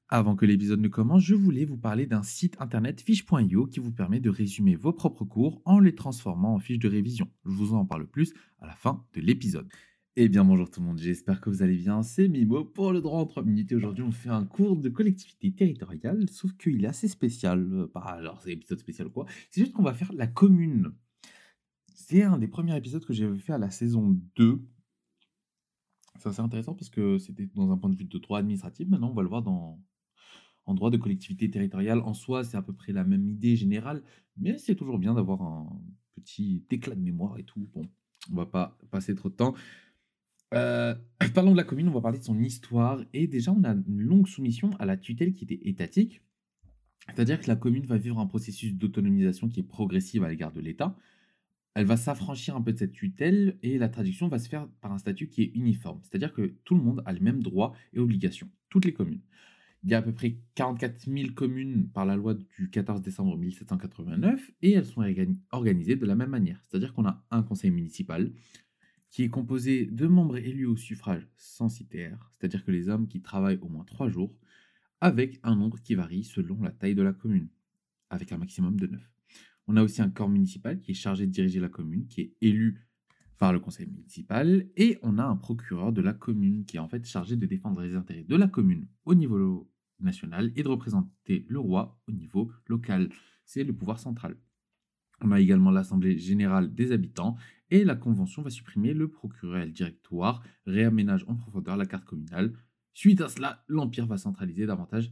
Avant que l'épisode ne commence, je voulais vous parler d'un site internet fiche.io qui vous permet de résumer vos propres cours en les transformant en fiches de révision. Je vous en parle plus à la fin de l'épisode. Eh bien bonjour tout le monde, j'espère que vous allez bien, c'est Mimo pour le droit en 3 minutes et aujourd'hui on fait un cours de collectivité territoriale, sauf qu'il est assez spécial, alors c'est épisode spécial ou quoi, c'est juste qu'on va faire la commune. C'est un des premiers épisodes que j'avais fait à la saison 2. C'est assez intéressant parce que c'était dans un point de vue de droit administratif, maintenant on va le voir en droit de collectivité territoriale. En soi, c'est à peu près la même idée générale, mais c'est toujours bien d'avoir un petit éclat de mémoire et tout. Bon, on va pas passer trop de temps. Euh, Parlons de la commune, on va parler de son histoire. Et déjà, on a une longue soumission à la tutelle qui était étatique. C'est-à-dire que la commune va vivre un processus d'autonomisation qui est progressive à l'égard de l'État. Elle va s'affranchir un peu de cette tutelle et la traduction va se faire par un statut qui est uniforme. C'est-à-dire que tout le monde a les mêmes droits et obligations, toutes les communes. Il y a à peu près 44 000 communes par la loi du 14 décembre 1789 et elles sont organisées de la même manière. C'est-à-dire qu'on a un conseil municipal qui est composé de membres élus au suffrage censitaire, c'est-à-dire que les hommes qui travaillent au moins 3 jours, avec un nombre qui varie selon la taille de la commune, avec un maximum de 9. On a aussi un corps municipal qui est chargé de diriger la commune, qui est élu par le conseil municipal, et on a un procureur de la commune qui est en fait chargé de défendre les intérêts de la commune au niveau national et de représenter le roi au niveau local. C'est le pouvoir central. On a également l'Assemblée générale des habitants et la Convention va supprimer le procureur et le directoire, réaménage en profondeur la carte communale. Suite à cela, l'Empire va centraliser davantage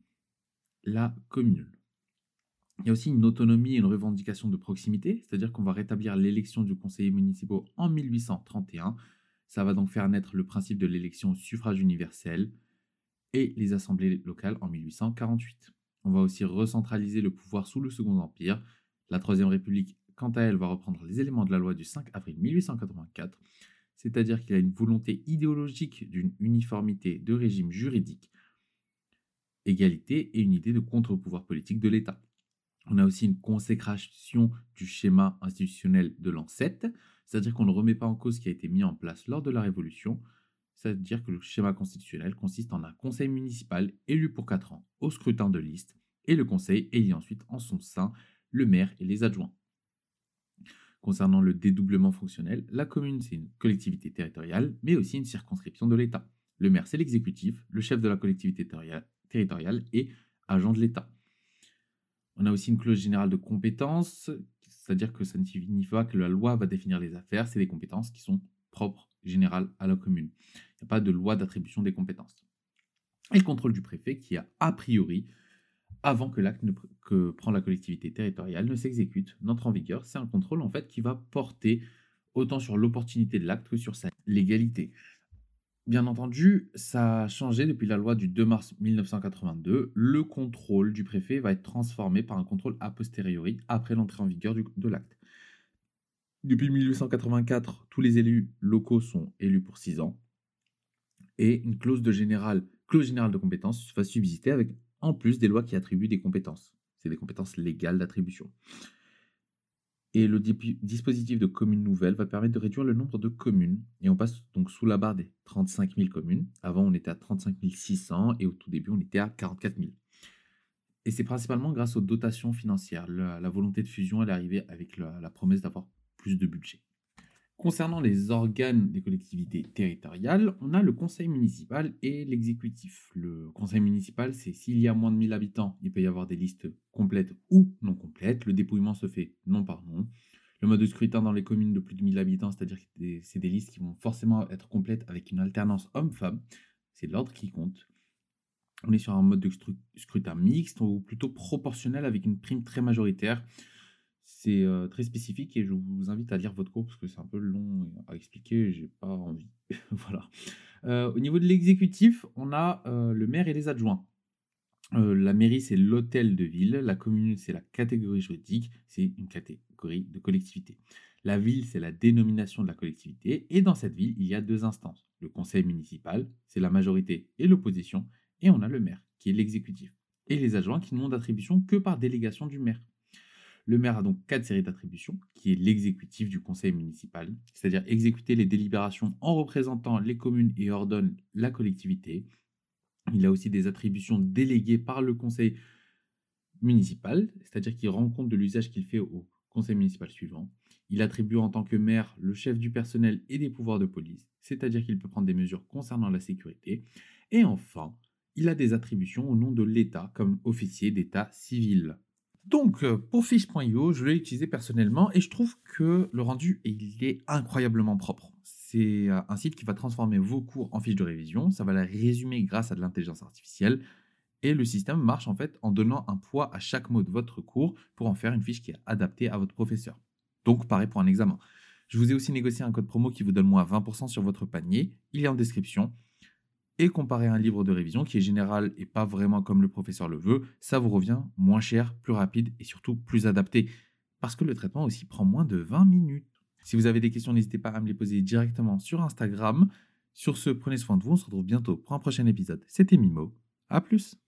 la commune. Il y a aussi une autonomie et une revendication de proximité, c'est-à-dire qu'on va rétablir l'élection du conseiller municipal en 1831. Ça va donc faire naître le principe de l'élection au suffrage universel et les assemblées locales en 1848. On va aussi recentraliser le pouvoir sous le Second Empire. La Troisième République, quant à elle, va reprendre les éléments de la loi du 5 avril 1884, c'est-à-dire qu'il y a une volonté idéologique d'une uniformité de régime juridique, égalité et une idée de contre-pouvoir politique de l'État. On a aussi une consécration du schéma institutionnel de l'an 7, c'est-à-dire qu'on ne remet pas en cause ce qui a été mis en place lors de la Révolution, c'est-à-dire que le schéma constitutionnel consiste en un conseil municipal élu pour 4 ans au scrutin de liste, et le conseil élit ensuite en son sein le maire et les adjoints. Concernant le dédoublement fonctionnel, la commune c'est une collectivité territoriale, mais aussi une circonscription de l'État. Le maire c'est l'exécutif, le chef de la collectivité territoriale et agent de l'État. On a aussi une clause générale de compétences, c'est-à-dire que ça ne signifie pas que la loi va définir les affaires, c'est des compétences qui sont propres, générales à la commune. Il n'y a pas de loi d'attribution des compétences. Et le contrôle du préfet qui a priori, avant que l'acte que prend la collectivité territoriale ne s'exécute, n'entre en vigueur, c'est un contrôle en fait qui va porter autant sur l'opportunité de l'acte que sur sa légalité. Bien entendu, ça a changé depuis la loi du 2 mars 1982. Le contrôle du préfet va être transformé par un contrôle a posteriori après l'entrée en vigueur de l'acte. Depuis 1884, tous les élus locaux sont élus pour 6 ans et une clause générale de compétences va subsister avec en plus des lois qui attribuent des compétences. C'est des compétences légales d'attribution. Et le dispositif de commune nouvelle va permettre de réduire le nombre de communes. Et on passe donc sous la barre des 35 000 communes. Avant, on était à 35 600 et au tout début, on était à 44 000. Et c'est principalement grâce aux dotations financières. La volonté de fusion, elle est arrivée avec la promesse d'avoir plus de budget. Concernant les organes des collectivités territoriales, on a le conseil municipal et l'exécutif. Le conseil municipal, c'est s'il y a moins de 1000 habitants, il peut y avoir des listes complètes ou non complètes. Le dépouillement se fait nom par nom. Le mode de scrutin dans les communes de plus de 1000 habitants, c'est-à-dire que c'est des listes qui vont forcément être complètes avec une alternance homme-femme. C'est l'ordre qui compte. On est sur un mode de scrutin mixte ou plutôt proportionnel avec une prime très majoritaire. C'est très spécifique et je vous invite à lire votre cours parce que c'est un peu long à expliquer et j'ai pas envie. Voilà. Au niveau de l'exécutif, on a le maire et les adjoints. La mairie, c'est l'hôtel de ville. La commune, c'est la catégorie juridique. C'est une catégorie de collectivité. La ville, c'est la dénomination de la collectivité. Et dans cette ville, il y a 2 instances. Le conseil municipal, c'est la majorité et l'opposition. Et on a le maire, qui est l'exécutif. Et les adjoints qui n'ont d'attribution que par délégation du maire. Le maire a donc 4 séries d'attributions, qui est l'exécutif du conseil municipal, c'est-à-dire exécuter les délibérations en représentant les communes et ordonne la collectivité. Il a aussi des attributions déléguées par le conseil municipal, c'est-à-dire qu'il rend compte de l'usage qu'il fait au conseil municipal suivant. Il attribue en tant que maire le chef du personnel et des pouvoirs de police, c'est-à-dire qu'il peut prendre des mesures concernant la sécurité. Et enfin, il a des attributions au nom de l'État comme officier d'état civil. Donc, pour fiche.io, je l'ai utilisé personnellement et je trouve que le rendu, il est incroyablement propre. C'est un site qui va transformer vos cours en fiches de révision, ça va les résumer grâce à de l'intelligence artificielle et le système marche en fait en donnant un poids à chaque mot de votre cours pour en faire une fiche qui est adaptée à votre professeur. Donc, pareil pour un examen. Je vous ai aussi négocié un code promo qui vous donne moins 20% sur votre panier. Il est en description. Et comparé à un livre de révision qui est général et pas vraiment comme le professeur le veut, ça vous revient moins cher, plus rapide et surtout plus adapté. Parce que le traitement aussi prend moins de 20 minutes. Si vous avez des questions, n'hésitez pas à me les poser directement sur Instagram. Sur ce, prenez soin de vous. On se retrouve bientôt pour un prochain épisode. C'était Mimo. À plus.